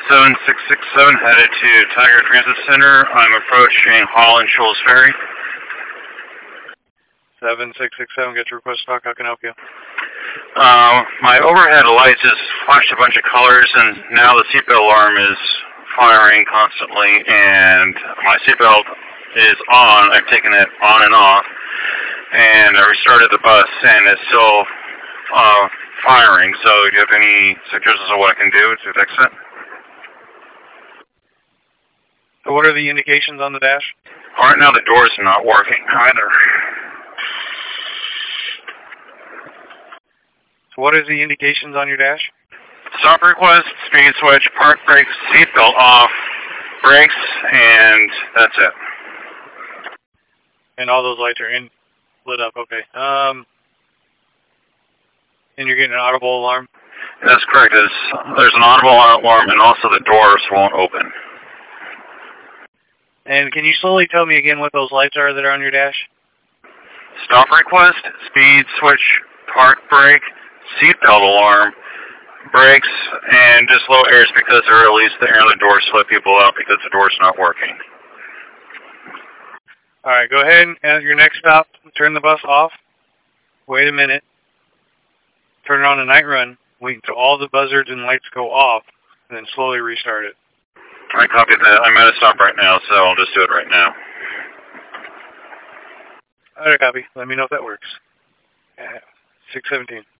7667 headed to Tiger Transit Center. I'm approaching Holland Shoals Ferry. 7667, get your request talk. How can I help you? My overhead light just flashed a bunch of colors, and now the seatbelt alarm is firing constantly, and my seatbelt is on. I've taken it on and off, and I restarted the bus, and it's still firing. So do you have any suggestions of what I can do to fix it? So what are the indications on the dash? Right now the door's not working either. So what is the indications on your dash? Stop request, speed switch, park brakes, seatbelt off, brakes, and that's it. And all those lights are lit up, okay. And you're getting an audible alarm? That's correct. There's an audible alarm, and also the doors won't open. And can you slowly tell me again what those lights are that are on your dash? Stop request, speed switch, park brake, seatbelt alarm, brakes, and just low airs because they're released the air in the doors to let people out because the door's not working. All right, go ahead and at your next stop, turn the bus off. Wait a minute. Turn it on a night run. Wait until all the buzzards and lights go off, and then slowly restart it. I copied that. I'm at a stop right now, so I'll just do it right now. All right, copy. Let me know if that works. 617.